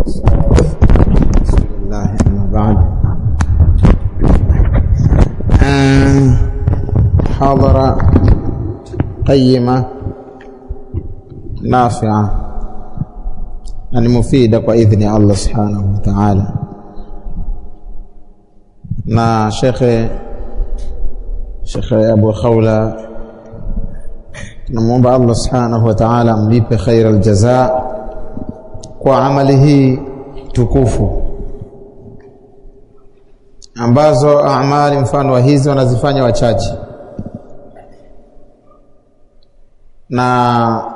الله أما بعد. محاضرة قيمة نافعة مفيدة بإذن الله سبحانه وتعالى. na Sheikh Abu Khawla tunamwomba Allah subhanahu wa ta'ala amlipe khair aljazaa kwa amali hii tukufu ambazo amali mfano wa hizi wanazifanya wachache, na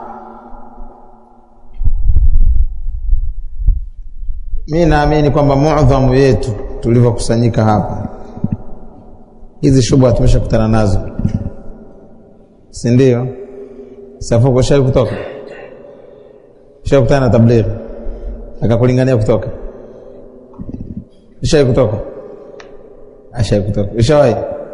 mimi naamini kwamba muadhamu yetu tulivyokusanyika hapa, hizi shubha tumeshakutana nazo, si ndio? Safuko shai kutoka, shai kutana na tabligh akakulingania kutoka, shai kutoka, shai kutoka, shai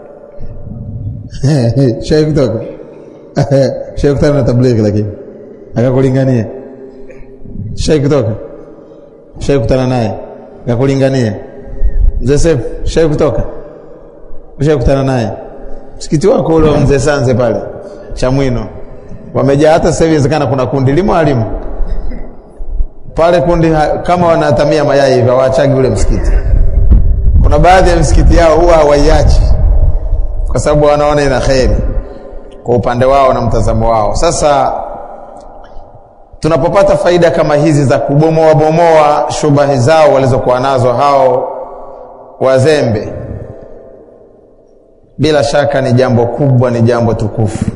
shai kutoka, shai kutana na tabligh lakini akakulingania, shai kutoka, shai kutana naye akakulingania. Mzee Seif shai kutoka, shai kutana naye msikiti wako ule mzee Sanze pale Chamwino, wamejaa. Hata sasa hivi inawezekana kuna kundi mwalimu pale, kundi kama wanatamia mayai hivi waachagi ule msikiti. Kuna baadhi ya msikiti yao huwa hawaiachi kwa sababu wanaona ina khairi kwa upande wao na mtazamo wao. Sasa tunapopata faida kama hizi za kubomoa shubahi zao walizokuwa nazo hao wazembe, bila shaka ni jambo kubwa, ni jambo tukufu.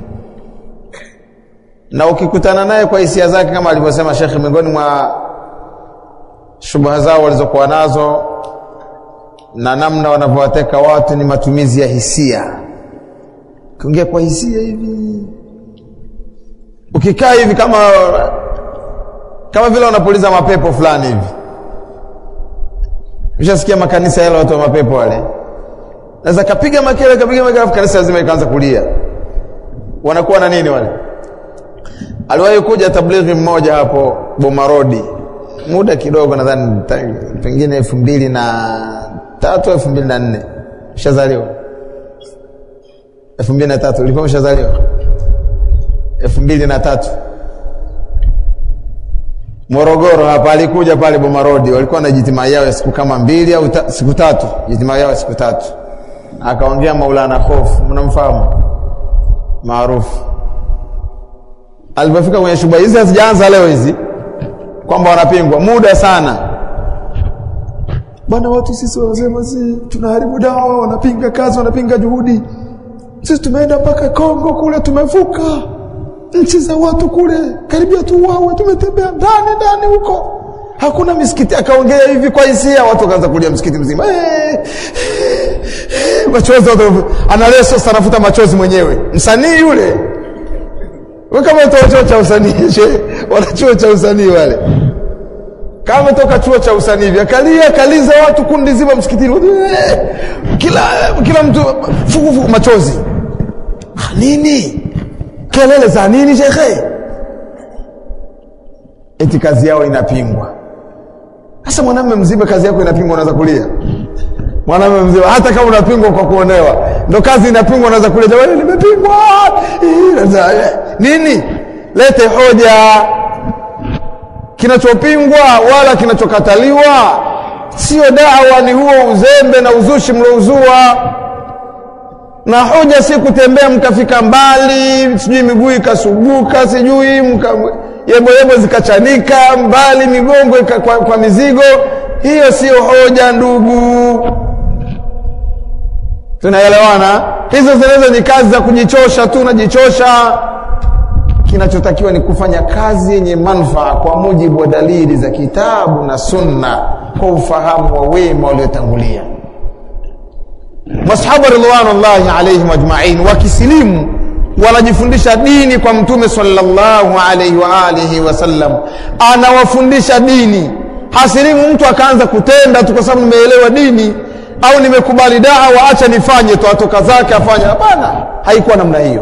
Na ukikutana naye kwa hisia zake kama alivyosema Sheikh, miongoni mwa shubaha zao walizokuwa nazo na namna wanavyowateka watu ni matumizi ya hisia. Kuongea kwa hisia hivi, ukikaa hivi kama vile unapuliza mapepo fulani hivi. Ushasikia makanisa yale watu wa mapepo wale, naweza kapiga makele kanisa lazima ikaanza kulia. Wanakuwa na nini wale? Aliwahi kuja tablighi mmoja hapo Bomarodi muda kidogo, nadhani pengine 2003 2004. Shazaliwa 2003, ulipo mshazaliwa 2003. Morogoro hapa alikuja pale Bomarodi, walikuwa na jitima yao ya siku kama 2 au siku 3, jitima yao ya siku 3. Akaongea Maulana Khof, mnamfahamu maarufu. Alipofika kwenye shuba hizi, hazijaanza leo hizi kwamba wanapingwa muda sana. Bwana, watu sisi wanasema si tunaharibu dawa, wanapinga kazi, wanapinga juhudi. Sisi tumeenda mpaka Kongo kule, tumevuka nchi za watu kule, karibia tuwawe, tumetembea ndani huko, hakuna misikiti. Akaongea hivi kwa hisia, watu wakaanza kulia msikiti mzima. Machozi, analeso sanafuta machozi mwenyewe msanii yule. Wewe kama utoka chuo cha usanii, wana chuo cha usanii wale, kama toka chuo cha usanii hivi, kaliza watu kundi zima msikitini, kila mtu fuku machozi. Nini? Kelele za nini shekhe? Eti kazi yao inapingwa. Sasa mwanamume mzima kazi yako inapingwa, unaanza kulia? Mwanamume mzima hata kama unapingwa kwa kuonewa, ndo kazi inapingwa, unaanza kulia, jamani nimepingwa. Nini? Lete hoja. Kinachopingwa wala kinachokataliwa sio dawa, ni huo uzembe na uzushi mlouzua. Na hoja si kutembea mkafika mbali, sijui miguu ikasuguka, sijui yebo zikachanika mbali, migongo kwa mizigo. Hiyo sio hoja ndugu, tunaelewana? Hizo zinaweza ni kazi za kujichosha tu, unajichosha. Kinachotakiwa ni kufanya kazi yenye manufaa kwa mujibu wa dalili za kitabu na sunna, kwa ufahamu wa wema waliotangulia. Masahaba ridwanullahi alayhim ajma'in wakisilimu wanajifundisha dini kwa Mtume sallallahu alayhi wa alihi wasallam, anawafundisha dini. Hasilimu mtu akaanza kutenda tu kwa sababu nimeelewa dini au nimekubali dawa, acha nifanye tu, atoka zake afanye. Hapana, haikuwa namna hiyo.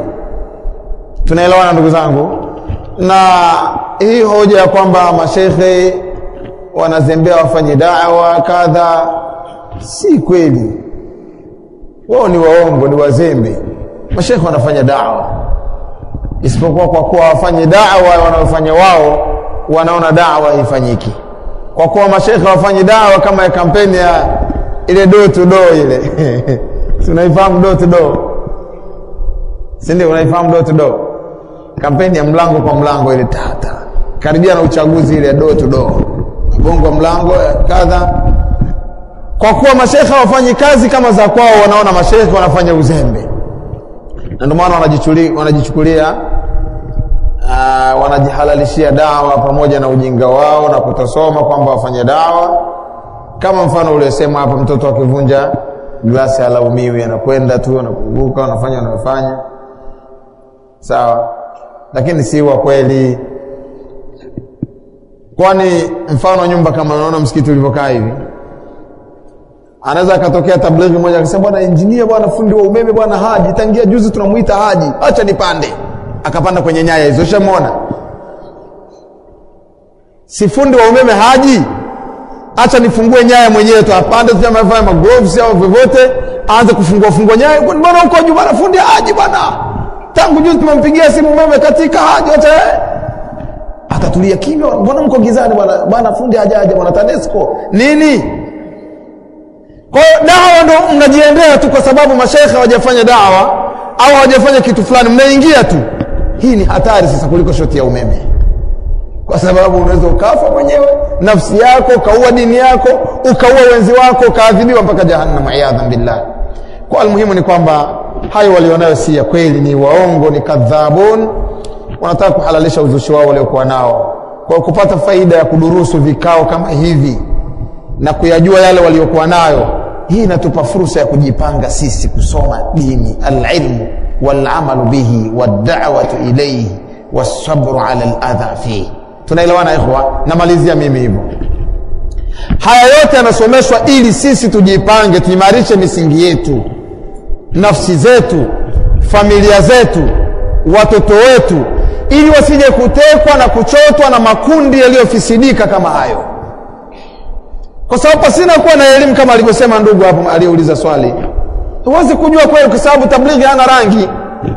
Tunaelewana ndugu zangu? Na hii hoja ya kwamba mashehe wanazembea wafanye da'wa kadha. Si kweli. Wao ni waongo, ni wazembe. Mashaikh wanafanya da'wa, isipokuwa kwa kuwa wafanye da'wa wanaofanya wao wanaona da'wa ifanyiki. Kwa kuwa mashaikh wafanye da'wa kama ya kampeni ya ile door to door ile. Tunaifahamu door to door? Si ndio unaifahamu door to door? Kampeni ya mlango kwa mlango ile tata. Karibia na uchaguzi ile door to door. Mgongo mlango kadha. Kwa kuwa mashaikh hawafanyi kazi kama za kwao, wanaona mashaikh wanafanya uzembe. Na ndio maana wanajichukulia wanajihalalishia dawa pamoja na ujinga wao na kutosoma kwamba wafanye dawa. Kama mfano uliosema hapa, mtoto akivunja glasi halaumiwi, anakwenda tu anakumbuka, anafanya anayofanya. Sawa, lakini si wa kweli. Kwani mfano nyumba kama unaona msikiti ulivyokaa hivi, anaweza akatokea tablighi mmoja akasema, bwana engineer, bwana fundi wa umeme, bwana Haji, tangia juzi tunamuita Haji, acha nipande. Akapanda kwenye nyaya hizo, ushamuona? Si fundi wa umeme Haji, acha nifungue nyaya mwenyewe tu, apande tu kama afanye magloves au vyovyote, aanze kufungua nyaya. Bwana uko juu, bwana fundi Haji, bwana tangu juzi tumempigia simu umeme katika Haji, acha atatulia kimya. Mbona mko gizani bwana fundi hajaje, bwana TANESCO nini? Kwa dawa ndo mnajiendea tu kwa sababu mashaikh hawajafanya dawa au hawajafanya kitu fulani, mnaingia tu. Hii ni hatari sasa kuliko shoti ya umeme, kwa sababu unaweza ukafa mwenyewe, nafsi yako, ukaua dini yako, ukaua wenzi wako, ukaadhibiwa mpaka jahannam, a'adha billah. Kwa almuhimu ni kwamba hayo walionayo si ya kweli, ni waongo, ni kadhabun. Wanataka kuhalalisha uzushi wao waliokuwa nao. Kwa kupata faida ya kudurusu vikao kama hivi na kuyajua yale waliokuwa nayo, hii inatupa fursa ya kujipanga sisi kusoma dini, al-ilmu wal-amalu bihi wad-da'watu ilayhi was-sabru 'ala al-adha fihi. Tunaelewana ikhwa? Namalizia mimi hivyo. Haya yote yanasomeshwa ili sisi tujipange, tuimarishe misingi yetu, nafsi zetu, familia zetu, watoto wetu, ili wasije kutekwa na kuchotwa na makundi yaliyofisidika kama hayo. Kwa sababu pasina kuwa na elimu, kama alivyosema ndugu hapo aliyeuliza swali, huwezi kujua kweli, kwa sababu tablighi hana rangi.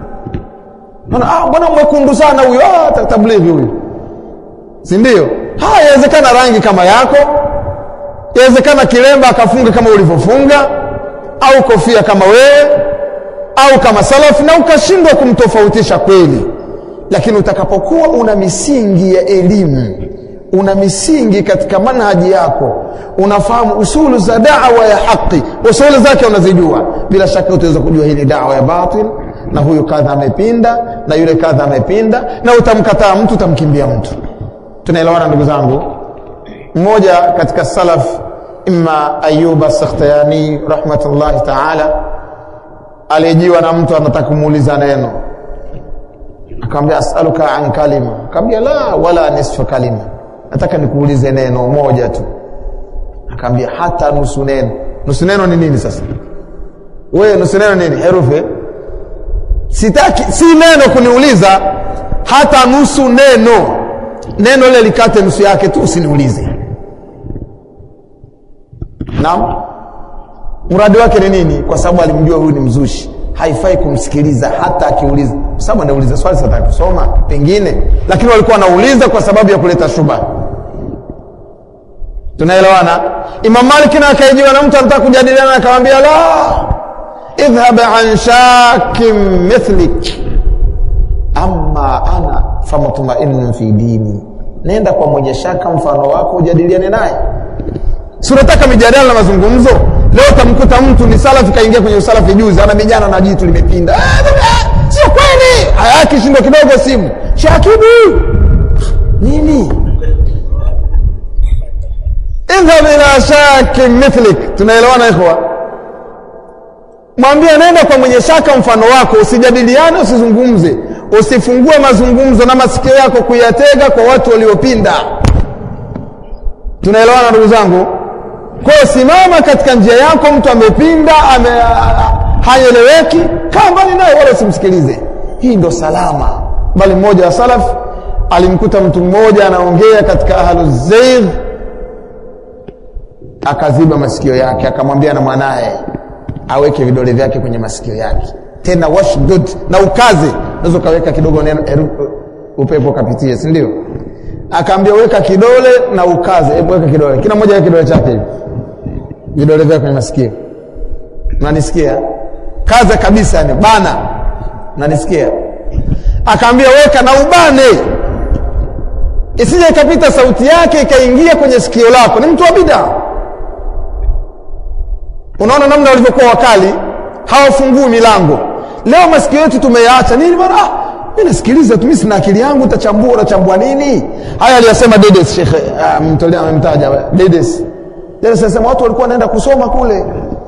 Bwana mwekundu sana huyo, tablighi huyo, si ndio? Inawezekana rangi kama yako, inawezekana kilemba akafunga kama ulivyofunga, au kofia kama wewe, au kama salafi, na ukashindwa kumtofautisha kweli. Lakini utakapokuwa una misingi ya elimu, una misingi katika manhaji yako, unafahamu usulu za da'wa ya haki, usulu zake unazijua, bila shaka utaweza kujua hii ni da'wa ya batil, na huyu kadha amepinda, na yule kadha amepinda, na utamkataa mtu, utamkimbia mtu. Tunaelewana ndugu zangu? Mmoja katika salaf, imma Ayyub as-Sakhtiyani rahmatullahi ta'ala, alijiwa na mtu anataka kumuuliza neno. Akamwambia, as'aluka an kalima. Akamwambia, la wala nisfu kalima, nataka nikuulize neno moja tu. Akamwambia, hata nusu neno. Nusu neno ni nini sasa? Wewe nusu neno nini? Herufi? Sitaki, si neno kuniuliza, hata nusu neno. Neno ile likate nusu yake tu, usiniulize. Naam. Mradi wake ni nini? Kwa sababu alimjua huyu ni mzushi, haifai kumsikiliza hata akiuliza, kwa sababu anauliza swali sasa kusoma pengine, lakini walikuwa wanauliza kwa sababu ya kuleta shubha. Tunaelewana? Imam Malik na akajiwa na mtu anataka kujadiliana, akamwambia, la idhhab an shakim mithlik, amma ana famutma'innun fi dini. Nenda kwa mwenye shaka mfano wako ujadiliane naye. Tunataka mijadala na mazungumzo. Leo utamkuta mtu ni salafi kaingia kwenye usalafi juzi, ana vijana na jitu limepinda. Sio kweli. Hayaki shindo kidogo simu. Shakibu. Nini? Idhhab ila shakim mithlik. Tunaelewana ikhwa? Mwambie nenda kwa mwenye shaka mfano wako, usijadiliane, usizungumze. Usifungue mazungumzo na masikio yako kuyatega kwa watu waliopinda. Tunaelewana ndugu zangu? Kwa simama katika njia yako, mtu amepinda, haeleweki, kaa mbali naye wala usimsikilize. Hii ndo salama. Bali mmoja wa salaf alimkuta mtu mmoja anaongea katika ahluz zayg, akaziba masikio yake, akamwambia na mwanae aweke vidole vyake kwenye masikio yake, tena washdud, na ukaze, unaweza kaweka kidogo upepo kapitie, si ndio? Akaambia weka kidole na ukaze, hebu weka kidole, kila mmoja weka kidole chake hivi, vidole vyake kwenye masikio. Unanisikia? Kaza kabisa, yani bana. Unanisikia? Akaambia weka na ubane, isije ikapita sauti yake ikaingia kwenye sikio lako. Ni mtu wa bid'a. Unaona namna walivyokuwa wakali, hawafungui milango. Leo masikio yetu tumeyaacha nini bwana? Mimi nasikiliza tu, mimi sina akili yangu, utachambua nini? Haya aliyasema Dedes, Sheikh mtolea amemtaja Dedes. Dedes anasema watu walikuwa wanaenda kusoma kule,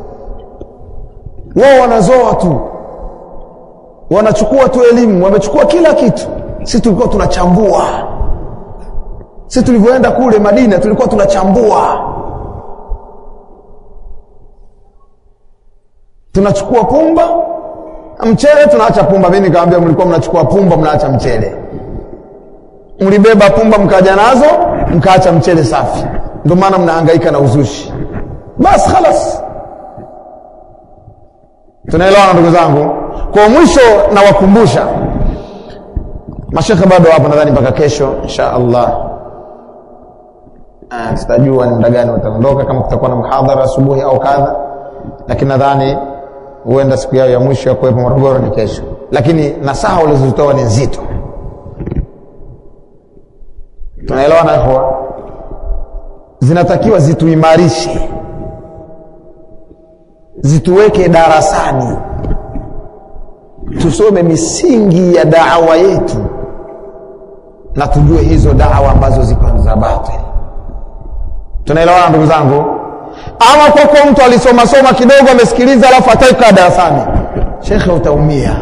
wao wanazoa tu, wanachukua tu elimu, wamechukua kila kitu. Sisi tulikuwa tunachambua. Sisi tulivyoenda kule Madina tulikuwa tunachambua. Tunachukua pumba, mchele tunaacha pumba. Mimi nikamwambia mlikuwa mnachukua pumba mnaacha mchele. Mlibeba pumba mkaja nazo, mkaacha mchele safi. Ndio maana mnahangaika na uzushi. Bas khalas. Tunaelewana ndugu zangu? Kwa mwisho na wakumbusha, mashekhe bado hapo nadhani mpaka kesho insha Allah. Sitajua ni muda gani wataondoka, kama kutakuwa na muhadhara asubuhi au kadha, lakini nadhani huenda siku yao ya mwisho ya kuwepo Morogoro ni kesho. Lakini nasaha walizozitoa ni nzito. Tunaelewana hapo? Zinatakiwa zituimarishe, zituweke darasani, tusome misingi ya da'wa yetu na tujue hizo da'wa ambazo ziko za batil. Tunaelewana ndugu zangu? Ama kwa mtu alisoma kidogo amesikiliza alafu ataika darasani, shekhe utaumia.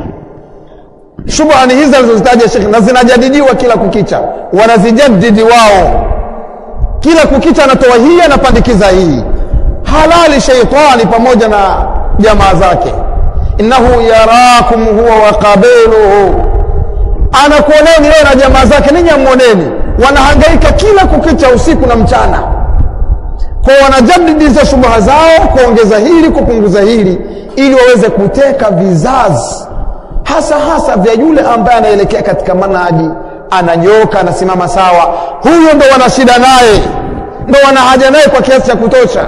Shubha ni hizi alizozitaja shekhe, na zinajadidiwa kila kukicha, wanazijadidi wao kila kukicha, anatoa hii anapandikiza hii. Halali shaitani pamoja na jamaa zake, innahu yarakum huwa wa qabiluhu, anakuoneni wewe na jamaa zake, ninyi amuoneni. Wanahangaika kila kukicha usiku na mchana, kwa wanajadidi hizo shubha zao, kuongeza hili kupunguza hili, ili waweze kuteka vizazi hasa vya yule ambaye anaelekea katika manhaji, ananyoka, anasimama sawa. Huyo ndo wana shida naye, ndo wana haja naye kwa kiasi cha kutosha.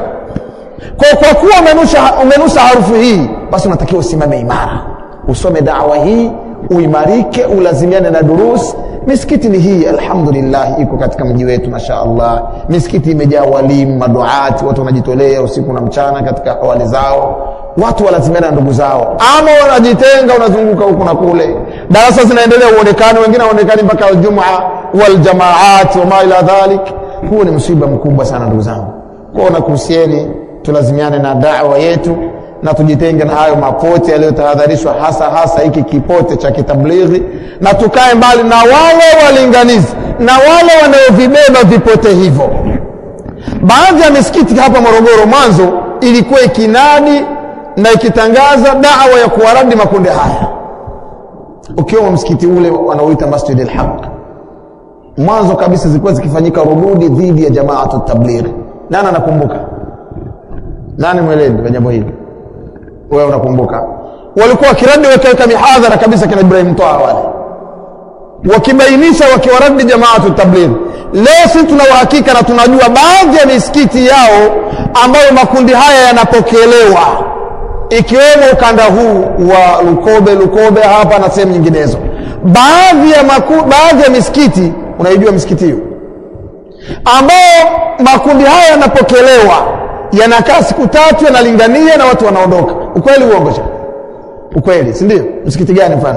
Kwa kuwa umenusa harufu hii, basi unatakiwa usimame imara, usome da'wa hii, uimarike, ulazimiane na durus. Misikiti ni hii alhamdulillah iko katika mji wetu mashaallah. Misikiti imejaa walimu, maduati, watu wanajitolea usiku na mchana katika hawali zao. Watu walazimiana na ndugu zao, ama wanajitenga, unazunguka huku na kule. Darasa zinaendelea uonekane, wengine waonekani mpaka Ijumaa wal jamaat wa ma ila dhalik. Huo ni msiba mkubwa sana ndugu zangu. Kwa nakuhusieni tulazimiane na da'wa yetu na tujitenge na hayo mapote yaliyotahadharishwa, hasa hiki kipote cha kitablighi, na tukae mbali na wale walinganizi na wale wanaovibeba vipote hivyo. Baadhi ya misikiti hapa Morogoro mwanzo ilikuwa ikinadi na ikitangaza da'wa ya kuwaradi makundi haya. Ukiwa msikiti ule wanaoita Masjid al-Haq, mwanzo kabisa zilikuwa zikifanyika rududi dhidi ya jamaatu tabligh. Nani anakumbuka? Nani mweledi wa jambo hili? Wewe unakumbuka? Walikuwa wakiradi, wakaweka mihadhara kabisa kina Ibrahim Toa wale, wakibainisha, wakiwaradi jamaatu tabligh. Leo sisi tuna uhakika na tunajua baadhi ya misikiti yao ambayo makundi haya yanapokelewa, ikiwemo ukanda huu wa Lukobe hapa na sehemu nyinginezo. Baadhi ya misikiti, unaijua misikiti hiyo ambao makundi haya yanapokelewa, yanakaa siku 3 yanalingania na watu wanaondoka. Ukweli uongo? Ukweli, si ndio? Msikiti gani mfano?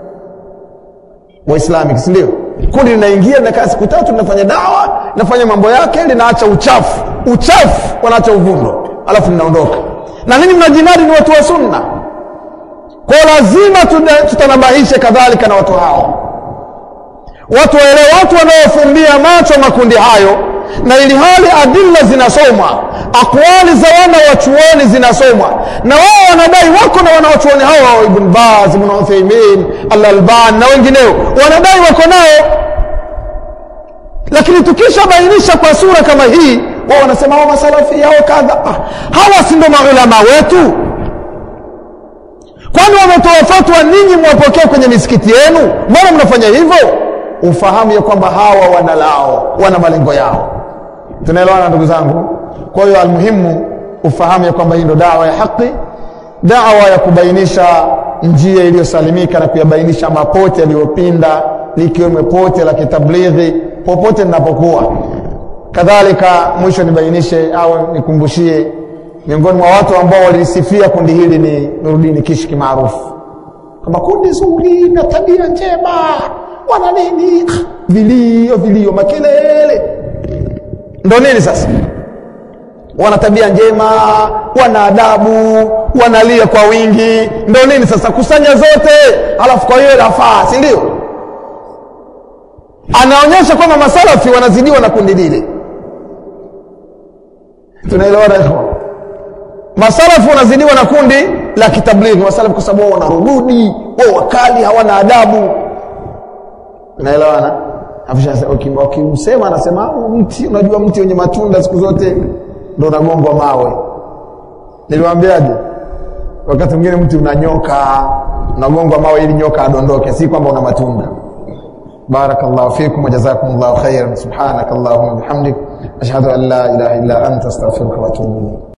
Wa Islamic, si ndio? Kundi linaingia, linakaa siku 3, linafanya dawa, linafanya mambo yake, linaacha uchafu, wanaacha uvundo, alafu linaondoka. Na nini mnajinadi ni watu wa sunna? Kwa lazima tutanabahishe kadhalika na watu hao. Watu waelewe, watu wanaofumbia macho makundi hayo, na ili hali adilla zinasomwa, akwali za wana wachuoni zinasomwa, na wao wanadai wako na wana wachuoni hao, Ibn Baz, Ibn Uthaymeen, Al-Albani na wengineo, wanadai wako nao. Lakini tukisha bainisha kwa sura kama hii, wao wanasema hao masalafi yao kadha. Hawa si ndio maulama wetu? Kwani wametoa fatwa ninyi mwapokea kwenye misikiti yenu? Mbona mnafanya hivyo? Ufahamu ya kwamba hawa wanalao, wana malengo yao. Tunaelewana ndugu zangu? Kwa hiyo almuhimu ufahamu ya kwamba hii ndio dawa ya haki, dawa ya kubainisha njia iliyosalimika na kuyabainisha mapote yaliyopinda, likiwemo pote la kitablighi popote ninapokuwa. Kadhalika mwisho nibainishe au nikumbushie miongoni mwa watu ambao walisifia kundi hili ni Nuruddin Kishki maarufu kama kundi zuri na tabia njema, wana nini vilio makelele. Ndio nini sasa? Wana tabia njema, wana adabu, wanalia kwa wingi. Ndio nini sasa? Kusanya zote alafu kwa hiyo lafaa, si ndio? Anaonyesha kwamba masalafi wanazidiwa na kundi lile. Tunaelewana hapo? Masalafi wanazidiwa na kundi la kitablighi. Masalafi kwa sababu wanarududi, wao wakali, hawana adabu. Tunaelewana? Afisha ukimsema anasema mti, unajua mti wenye matunda siku zote ndio unagongwa mawe. Niliwaambiaje? Wakati mwingine mti unanyoka, unagongwa mawe ili nyoka adondoke, si kwamba una matunda. Barakallahu fikum wa jazakumullahu khairan. Subhanakallahumma bihamdik ashhadu an la ilaha illa anta astaghfiruka wa atubu ilayk.